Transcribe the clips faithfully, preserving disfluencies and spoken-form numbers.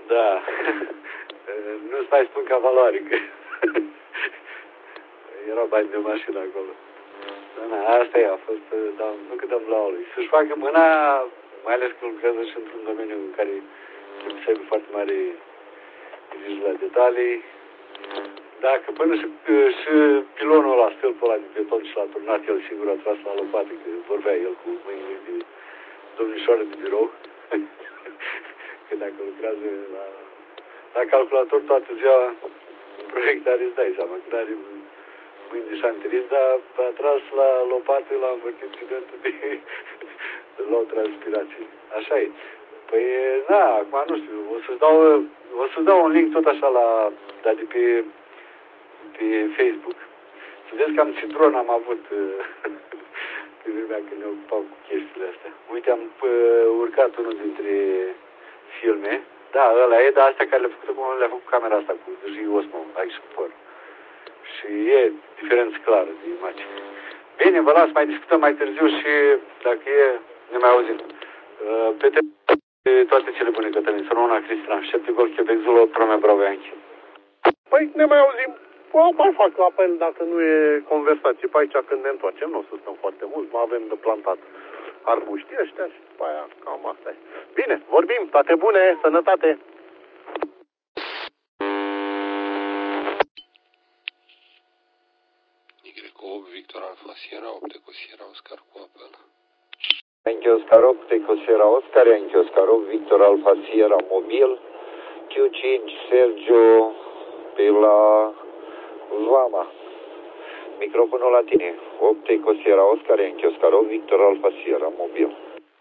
Da. Nu-ți mai spun ca valoare, că erau bani de mașină acolo. Da, na, asta e, a fost, da, nu cât dăm lui. Să-și facă mâna, mai ales că lucrează și într-un domeniu în care trebuie să aibă foarte mare grijă la detalii. Dacă până și, și pilonul ăla, stâlpul ăla de beton și l-a turnat el singur, a tras la lopată, că vorbea el cu mâinile de domnișoară de birou. Că dacă lucrează la, la calculator toată ziua, în proiectare îți dai seama, că n-are mâini de șanterist, dar a tras la lopată, l-a învârtit studentul de, de la o transpirație. Așa e. Păi, da, acum nu știu, o să-ți dau, o să-ți dau un link tot așa la, la de pe, pe Facebook. Să vezi că am citron, am avut pe vremea când ne ocupam cu chestiile astea. Uite, am urcat unul dintre filme. Da, ăla e, dar astea care le-a făcut acum, le-a făcut camera asta cu J. Osmo, aici cu păr. Și e diferență clară de imagine. Bine, vă las, mai discutăm mai târziu și dacă e, ne mai auzim. Pe toate cele bune, Cătălin, să rămână Cristina, șapte gol, Quebec, Zulu, Prome, Bravo, Yankee. Păi ne mai auzim. O mai fac apel dacă nu e conversație pe aici când ne întoarcem. Nu o să stăm foarte mult, mai avem de plantat arbuștii ăștia și după aia cam asta e. Bine, vorbim, toate bune, sănătate! opt, Victor Alfa Sierra, opt Eco Sierra, Oscar cu apel. Yankee Oscar opt Eco Sierra Oscar, Yankee Oscar opt, Victor Alfa Sierra mobil, Q cinci Sergio pe la Vama. Microfonul la tine, opt Eco Sierra Oscar, Yankee Oscar opt, Victor Alfa Sierra mobil.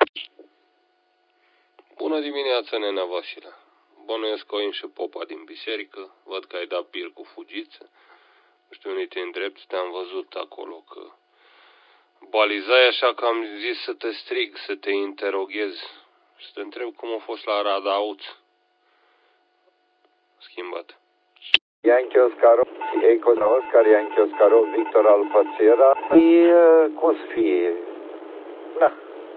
Bună dimineața, nenea Vasile. Bănuiesc că o și popa din biserică, văd că ai dat bir cu fugiță. Nu știu unde te îndrepți, te-am văzut acolo că balizai, așa că am zis să te strig, să te interoghez, să te întreb cum a fost la Radauț. Schimbat. Yankee Oscar opt, Eco Oscar, Yankee Oscar opt, Victor Alfa Sierra. E, cum să fie? Da.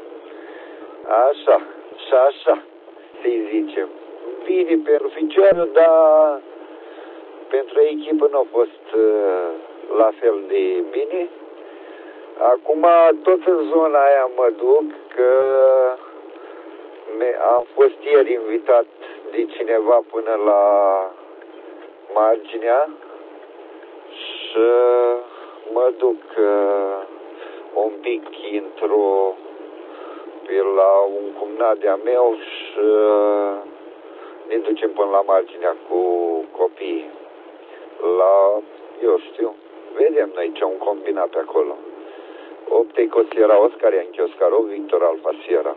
Așa, și așa, să-i zicem. Bine pentru ficiorul, dar pentru echipă nu a fost uh, la fel de bine. Acum tot în zona aia mă duc, că am fost ieri invitat de cineva până la marginea și mă duc uh, un pic într-o pe la un cumnat de-a meu și uh, ne ducem până la marginea cu copiii. La, eu știu, vedem noi ce am combinat pe acolo. opt Eco Sierra Oscar, Yankee Oscar opt, Victor Alfa Sierra.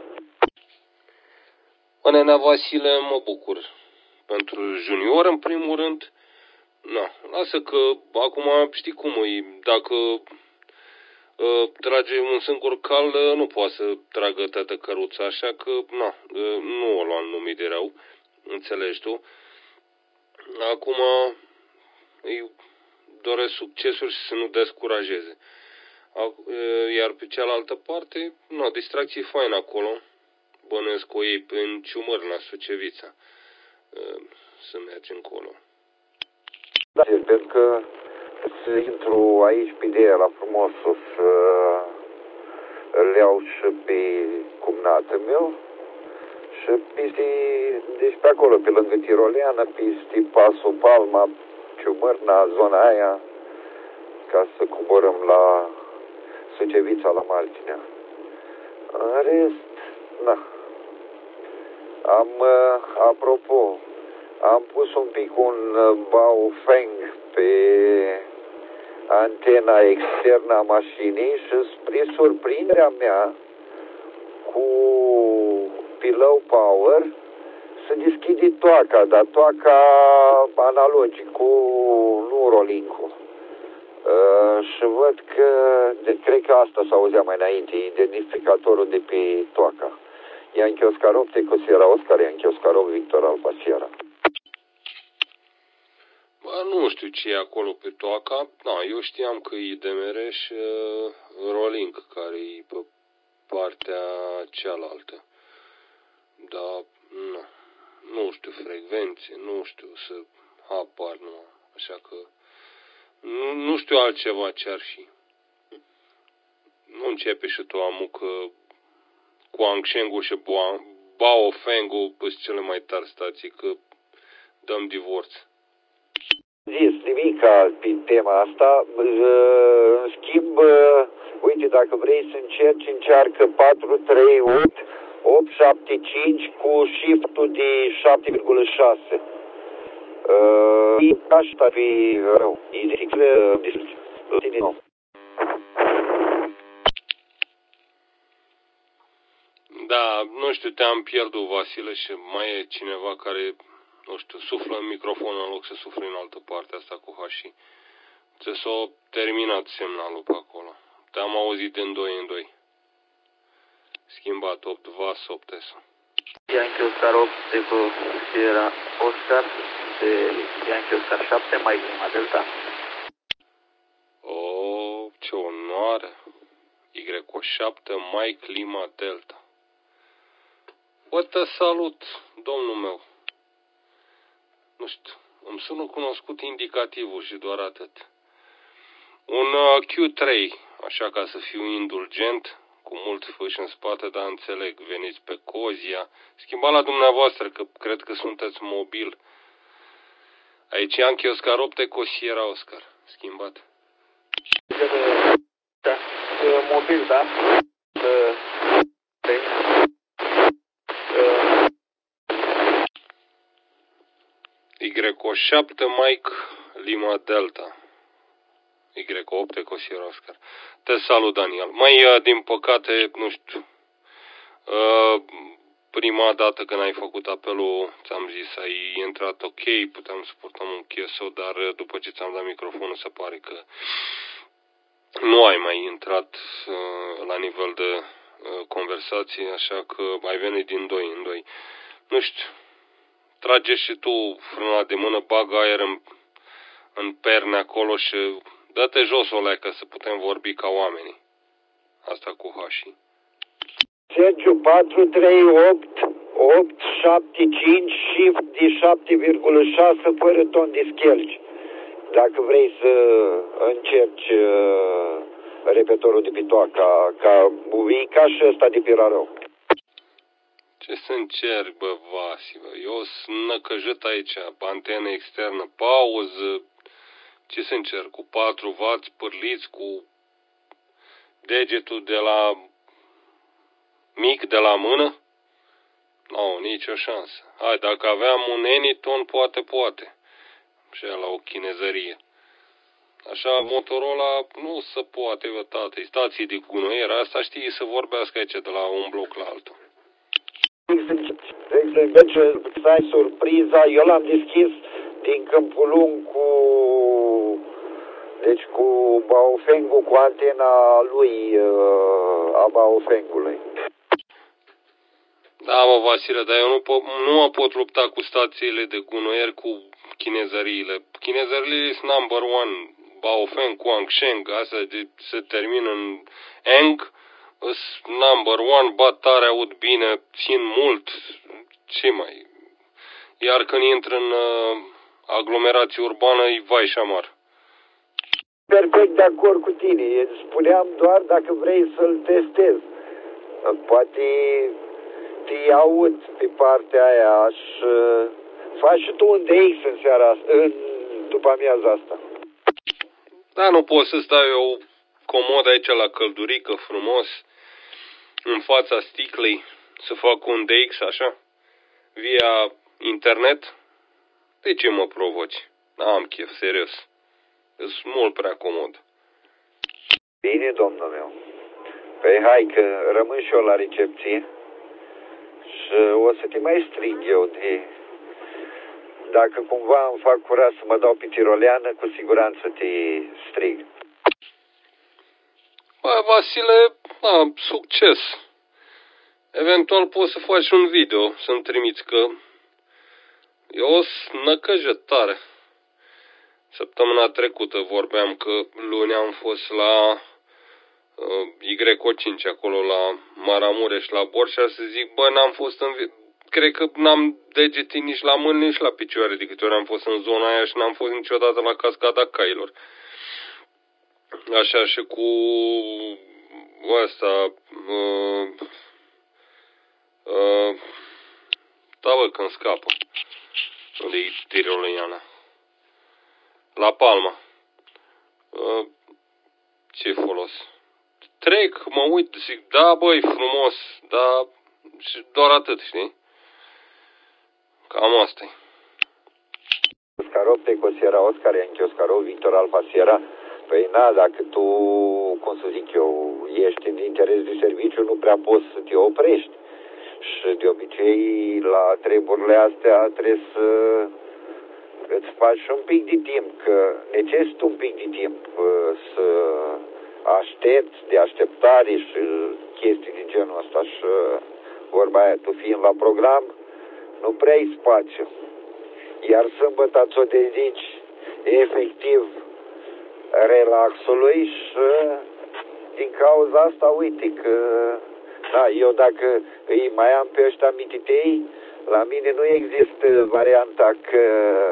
Bă, nenea Vasile, mă bucur. Pentru junior, în primul rând, na, lasă că acum știi cum e, dacă uh, trage un singur cal, uh, nu poate să tragă toată căruța, așa că, na, uh, nu o luam numit de rău, înțelegi tu. Acum îi doresc succesuri și să nu descurajeze. Iar pe cealaltă parte, na, distracție faină acolo. Bănuiesc că o iei în Ciumăr, la Sucevița. Să mergi încolo. Da, sper că să intru aici pe ideea la frumos, o să îl iau și pe cumnatul meu. Și peste, deci pe acolo, pe lângă Tiroleană, peste Pasul Palma, Ciumărna, zona aia, ca să coborăm la Sucevița, la marginea. În rest, na. Am, apropo, am pus un pic un Baofeng pe antena externă a mașinii și spre surprinderea mea, cu pillow power, se deschide toaca, dar toaca analogic, cu nu rolling-ul. Uh, și văd că, de, cred că asta s-auzea mai înainte, identificatorul de pe toaca. Yankee Oscar opt, Eco Sierra Oscar, Yankee Oscar opt, Victor Alfa Sierra. Bă, nu știu ce e acolo pe toaca. Da, eu știam că e D M R și uh, rolling, care e pe partea cealaltă. Dar, nu, nu știu frecvențe, nu știu să apar, nu, așa că nu, nu știu altceva ce ar fi. Nu începe și tu amucă cu Angsheng-ul și Baofeng-ul păs cele mai tari stații, că dăm divorț. Zis nimic pe tema asta, în schimb, uite, dacă vrei să încerci, încearcă patru trei opt opt șapte cinci cu shift-ul de șapte virgulă șase. Asta ar fi rău. Identic din nou. Da, nu știu, te-am pierdut, Vasile, și mai e cineva care, nu știu, suflă în microfon în loc să sufle în altă parte, asta cu Hashi. Ți s-a terminat semnalul pe acolo. Te-am auzit din doi în doi. Schimbat opt Vas, opt S. Yankee Oscar opt de cu Sierra Oscar de Yankee Oscar șapte, mai Lima Delta. Oh, ce onoare! Y șapte, Mike Lima Delta. Bă, te salut, domnul meu. Nu știu, îmi sună cunoscut indicativul și doar atât. Un uh, Q trei, așa ca să fiu indulgent, cu mult fâș în spate, dar înțeleg, veniți pe Cozia. Schimba la dumneavoastră, că cred că sunteți mobil. Aici Yankee Oscar opt, Eco Sierra Oscar. Schimbat. Da, mobil, da. Y șapte, Mike Lima Delta. Y opt, Eco Sierra Oscar. Te salut, Daniel. Mai, din păcate, nu știu, prima dată când ai făcut apelul, ți-am zis, ai intrat ok, puteam să purtăm un Q S O, dar după ce ți-am dat microfonul, se pare că nu ai mai intrat la nivel de conversație, așa că ai venit din doi în doi. Nu știu, trage și tu frâna de mână, bagă aer în, în perne acolo și dă-te jos, o leacă, să putem vorbi ca oamenii. Asta cu Hashi. Sergiu patru trei opt opt șapte cinci shift de șapte virgulă șase fără ton de schelci. Dacă vrei să încerci uh, repetorul de pitoaca, ca uvii, ca și ăsta de pirarău. Ce să încerc, bă, Vasi, bă? Eu sunt năcăjit aici, antenă externă, pauză. Ce să încerc? Cu patru vați pârliți, cu degetul de la mic de la mână? Nu, nicio șansă. Hai, dacă aveam un Anyton, poate, poate. Și la o chinezărie. Așa, Motorola nu se poate, bă, tată. Stații de gunoier, asta știi să vorbească aici de la un bloc la altul. Să ai surpriza, eu l-am deschis din Câmpul Lung cu, deci cu Baofeng-ul, cu antena lui a Baofeng-ului. Da, mă, Vasile, dar eu nu, pot, nu mă pot lupta cu stațiile de gunoier, cu chinezăriile. Chinezăriile sunt number one. Baofeng cu Angsheng, asta de, se termină în Eng, number one, bat tare, aud bine, țin mult, ce mai? Iar când intră în uh, aglomerație urbană, e vai și amar. Perfect de acord cu tine, spuneam doar dacă vrei să-l testezi. Poate te aud pe partea aia și faci și tu un D X în seara asta, în după amiaza asta. Da, nu pot să stau eu comod aici la căldurică, frumos, în fața sticlei, să fac un D X așa, via internet? De ce mă provoci? N-am chef, serios. Sunt mult prea comod. Bine, domnul meu. Păi hai că rămân și eu la recepție și o să te mai strig eu de... Dacă cumva îmi fac curat să mă dau pe tiroleană, cu siguranță te strig. Bă, Vasile, da, succes. Eventual poți să faci un video, să-mi trimiți, că eu sunt năcăjit tare. Săptămâna trecută vorbeam că luni am fost la uh, Y cinci, acolo la Maramureș, la Borșa, să zic, bă, n-am fost în cred că n-am degete nici la mâini, nici la picioare de câte ori am fost în zona aia și n-am fost niciodată la cascada cailor. Așa și cu ăsta, uh, uh, da, bă, când scapă, unde e Tiroliana, La Palma. Uh, ce folos? Trec, mă uit, zic, da, băi, frumos, da, și doar atât, știi? Cam asta-i. Oscarov, Tecosiera, Oscar, Yankee, Oscarov, Victor, Alfa, Sierra. Păi na, dacă tu, cum să zic eu, ești în interes de serviciu, nu prea poți să te oprești. Și de obicei, la treburile astea trebuie să îți faci un pic de timp, că necesită un pic de timp să aștepți, de așteptare și chestii de genul ăsta. Și vorba aia, tu fiind la program, nu prea ai spațiu. Iar sâmbătă ți-o dedici efectiv relaxului și din cauza asta, uite că da, eu dacă îi mai am pe ăștia mititei, la mine nu există varianta că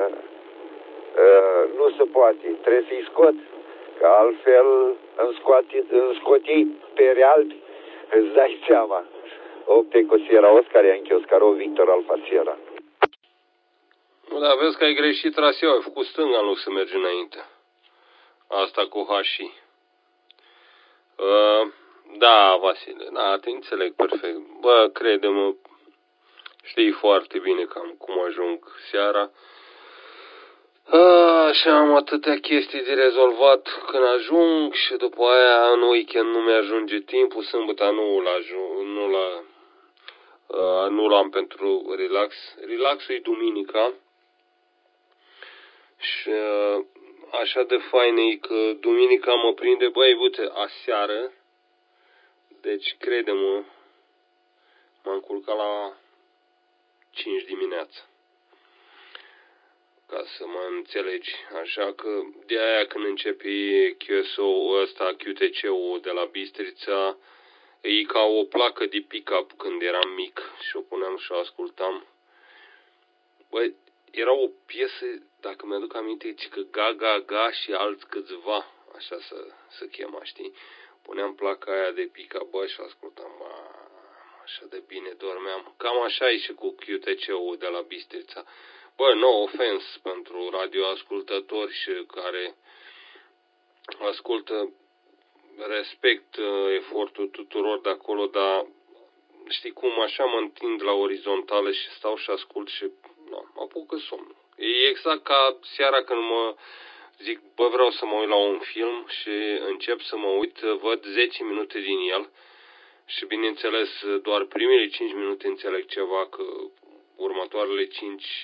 uh, nu se poate, trebuie să-i scot, că altfel îmi, scoate, îmi scoti pe real, îți dai seama. Opte cu Sierra, Oscar, Yankee, Oscarov, Victor, Alfa, Sierra. Nu, dar vezi că ai greșit traseul, ai făcut stânga în loc să mergi înainte. Asta cu Hași. Uh, da, Vasile, da, te înțeleg perfect. Bă, crede-mă, știi foarte bine cam cum ajung seara. Uh, și am atâtea chestii de rezolvat când ajung și după aia în weekend nu mi-ajunge timpul, sâmbătă nu l-ajung, nu la uh, nu l-am pentru relax. Relaxul e duminica. Și uh, așa de fain e că duminica mă prinde, băi, uite, aseară, deci crede-mă, m-am culcat la cinci dimineața, ca să mă înțelegi. Așa că de aia când începe Q S O-ul ăsta, Q T C-ul de la Bistrița, e ca o placă de pick-up când eram mic și o puneam și o ascultam. Băi, era o piesă, dacă mi-aduc aminte, că Ga Ga Ga și alți câțiva, așa să, să chema, știi? Puneam placa aia de pica, bă, și ascultam, bă, așa de bine dormeam. Cam așa e și cu Q T C-ul de la Bistrița. Bă, no ofens pentru radioascultători și care ascultă, respect uh, efortul tuturor de acolo, dar știi cum, așa mă întind la orizontală și stau și ascult și no, mă apucă somnul. E exact ca seara când mă zic, bă, vreau să mă uit la un film și încep să mă uit, văd zece minute din el și bineînțeles doar primele cinci minute înțeleg ceva, că următoarele cinci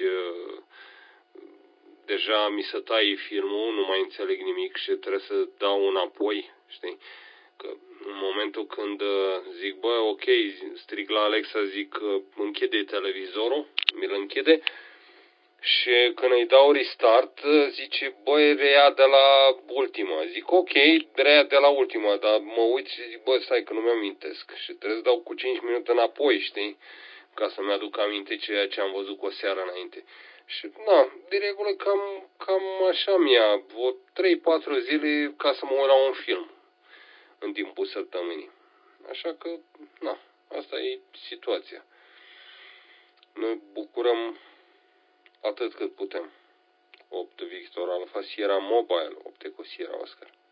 deja mi se taie filmul, nu mai înțeleg nimic și trebuie să dau înapoi, știi? Că în momentul când zic, bă, ok, strig la Alexa, zic, închide televizorul, mi-l închide și când îi dau restart, zice, băi, reia de la ultima. Zic, ok, reia de la ultima, dar mă uit și zic, bă, stai că nu mi-amintesc și trebuie să dau cu cinci minute înapoi, știi? Ca să-mi aduc aminte ceea ce am văzut cu o seară înainte. Și, na, de regulă cam, cam așa mi-a, o trei patru zile ca să mă uit la un film în timpul săptămânii. Așa că, na, asta e situația. Noi bucurăm atât cât putem. opt Victor Alfa Sierra Mobile, opt cu Sierra Oscar.